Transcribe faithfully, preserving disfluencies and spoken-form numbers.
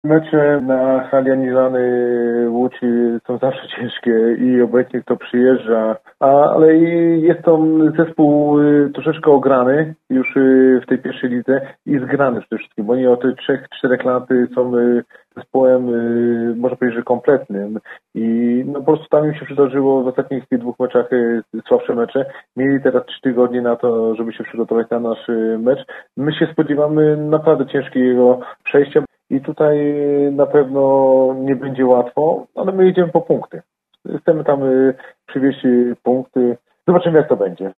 Mecze na hali Anilany Łódź są zawsze ciężkie i obojętnie kto przyjeżdża, a, ale jest to zespół troszeczkę ograny już w tej pierwszej lidze i zgrany przede wszystkim, bo oni od trzech czterech lat są zespołem, można powiedzieć, że kompletnym i no po prostu tam im się przydarzyło w ostatnich dwóch meczach słabsze mecze. Mieli teraz trzy tygodnie na to, żeby się przygotować na nasz mecz. My się spodziewamy naprawdę ciężkiego przejścia. I tutaj na pewno nie będzie łatwo, ale my idziemy po punkty. Chcemy tam przywieźć punkty. Zobaczymy, jak to będzie.